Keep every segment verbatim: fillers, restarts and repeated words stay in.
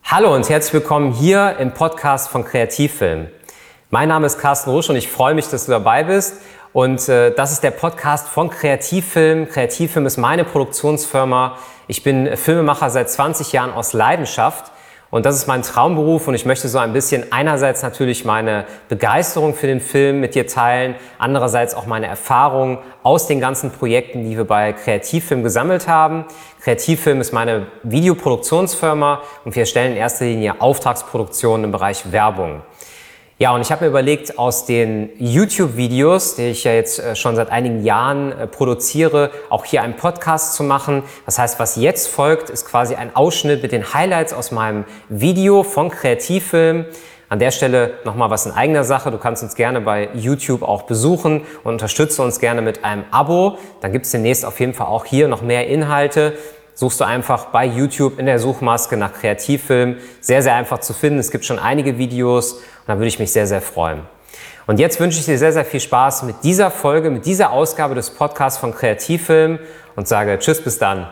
Hallo und herzlich willkommen hier im Podcast von Kreativfilm. Mein Name ist Carsten Rusch und ich freue mich, dass du dabei bist. Und äh, das ist der Podcast von Kreativfilm. Kreativfilm ist meine Produktionsfirma. Ich bin Filmemacher seit zwanzig Jahren aus Leidenschaft. Und das ist mein Traumberuf und ich möchte so ein bisschen einerseits natürlich meine Begeisterung für den Film mit dir teilen, andererseits auch meine Erfahrungen aus den ganzen Projekten, die wir bei Kreativfilm gesammelt haben. Kreativfilm ist meine Videoproduktionsfirma und wir stellen in erster Linie Auftragsproduktionen im Bereich Werbung. Ja, und ich habe mir überlegt, aus den YouTube-Videos, die ich ja jetzt schon seit einigen Jahren produziere, auch hier einen Podcast zu machen. Das heißt, was jetzt folgt, ist quasi ein Ausschnitt mit den Highlights aus meinem Video von Kreativfilm. An der Stelle nochmal was in eigener Sache. Du kannst uns gerne bei YouTube auch besuchen und unterstütze uns gerne mit einem Abo. Dann gibt es demnächst auf jeden Fall auch hier noch mehr Inhalte. Suchst du einfach bei YouTube in der Suchmaske nach Kreativfilm. Sehr, sehr einfach zu finden. Es gibt schon einige Videos und da würde ich mich sehr, sehr freuen. Und jetzt wünsche ich dir sehr, sehr viel Spaß mit dieser Folge, mit dieser Ausgabe des Podcasts von Kreativfilm und sage Tschüss, bis dann.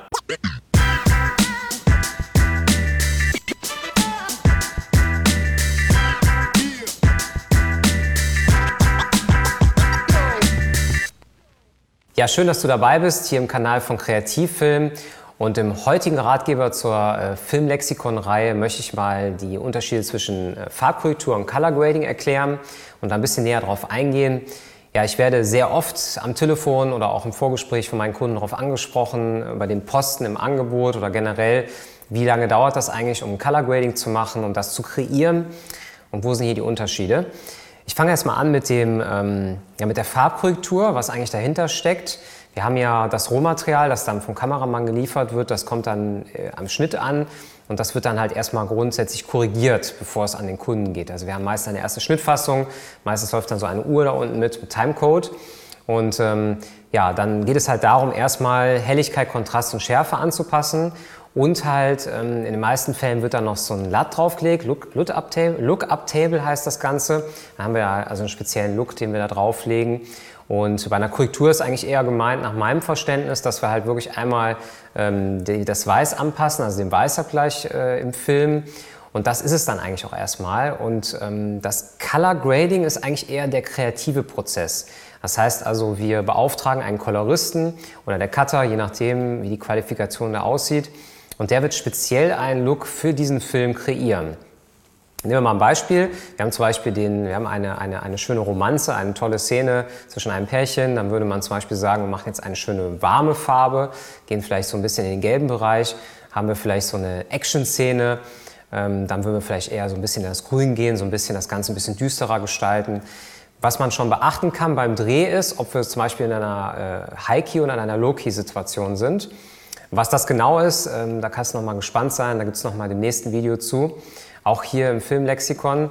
Ja, schön, dass du dabei bist hier im Kanal von Kreativfilm. Und im heutigen Ratgeber zur äh, Filmlexikon-Reihe möchte ich mal die Unterschiede zwischen äh, Farbkorrektur und Color Grading erklären und ein bisschen näher darauf eingehen. Ja, ich werde sehr oft am Telefon oder auch im Vorgespräch von meinen Kunden darauf angesprochen, bei den Posten im Angebot oder generell, wie lange dauert das eigentlich, um Color Grading zu machen und das zu kreieren und wo sind hier die Unterschiede. Ich fange erst mal an mit, dem, ähm, ja, mit der Farbkorrektur, was eigentlich dahinter steckt. Wir haben ja das Rohmaterial, das dann vom Kameramann geliefert wird, das kommt dann äh, am Schnitt an und das wird dann halt erstmal grundsätzlich korrigiert, bevor es an den Kunden geht. Also wir haben meist eine erste Schnittfassung, meistens läuft dann so eine Uhr da unten mit, mit Timecode und ähm, ja, dann geht es halt darum, erstmal Helligkeit, Kontrast und Schärfe anzupassen und halt ähm, in den meisten Fällen wird dann noch so ein L U T draufgelegt, Look, Look Up Table, Look Up Table heißt das Ganze. Da haben wir ja also einen speziellen Look, den wir da drauflegen. Und bei einer Korrektur ist eigentlich eher gemeint, nach meinem Verständnis, dass wir halt wirklich einmal ähm, die, das Weiß anpassen, also den Weißabgleich äh, im Film. Und das ist es dann eigentlich auch erstmal. Und ähm, das Color Grading ist eigentlich eher der kreative Prozess. Das heißt also, wir beauftragen einen Coloristen oder der Cutter, je nachdem, wie die Qualifikation da aussieht. Und der wird speziell einen Look für diesen Film kreieren. Nehmen wir mal ein Beispiel. Wir haben zum Beispiel den, wir haben eine, eine, eine schöne Romanze, eine tolle Szene zwischen einem Pärchen. Dann würde man zum Beispiel sagen, wir machen jetzt eine schöne warme Farbe, gehen vielleicht so ein bisschen in den gelben Bereich. Haben wir vielleicht so eine Action-Szene, ähm, dann würden wir vielleicht eher so ein bisschen in das Grün gehen, so ein bisschen das Ganze ein bisschen düsterer gestalten. Was man schon beachten kann beim Dreh ist, ob wir zum Beispiel in einer äh, High-Key oder in einer Low-Key-Situation sind. Was das genau ist, ähm, da kannst du noch mal gespannt sein, da gibt es noch mal im nächsten Video zu. Auch hier im Filmlexikon.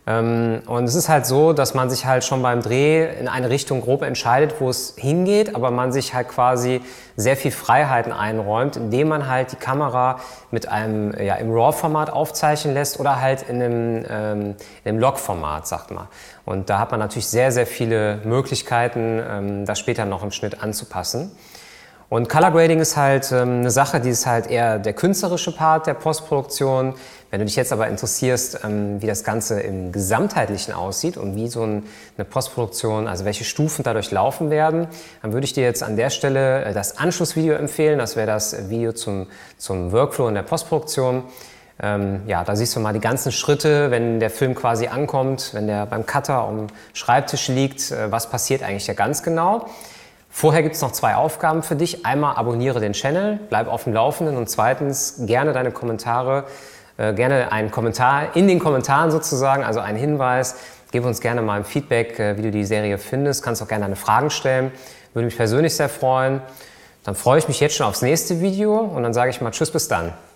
Und es ist halt so, dass man sich halt schon beim Dreh in eine Richtung grob entscheidet, wo es hingeht, aber man sich halt quasi sehr viel Freiheiten einräumt, indem man halt die Kamera mit einem, ja, im RAW-Format aufzeichnen lässt oder halt in einem, ähm, in einem Log-Format, sagt man. Und da hat man natürlich sehr, sehr viele Möglichkeiten, ähm, das später noch im Schnitt anzupassen. Und Color Grading ist halt ähm, eine Sache, die ist halt eher der künstlerische Part der Postproduktion. Wenn du dich jetzt aber interessierst, ähm, wie das Ganze im Gesamtheitlichen aussieht und wie so ein, eine Postproduktion, also welche Stufen dadurch laufen werden, dann würde ich dir jetzt an der Stelle äh, das Anschlussvideo empfehlen. Das wäre das Video zum, zum Workflow in der Postproduktion. Ähm, ja, da siehst du mal die ganzen Schritte, wenn der Film quasi ankommt, wenn der beim Cutter am Schreibtisch liegt, äh, was passiert eigentlich da ganz genau. Vorher gibt es noch zwei Aufgaben für dich. Einmal abonniere den Channel, bleib auf dem Laufenden und zweitens gerne deine Kommentare, äh, gerne einen Kommentar in den Kommentaren sozusagen, also einen Hinweis. Gib uns gerne mal ein Feedback, äh, wie du die Serie findest. Kannst auch gerne deine Fragen stellen. Würde mich persönlich sehr freuen. Dann freue ich mich jetzt schon aufs nächste Video und dann sage ich mal Tschüss, bis dann.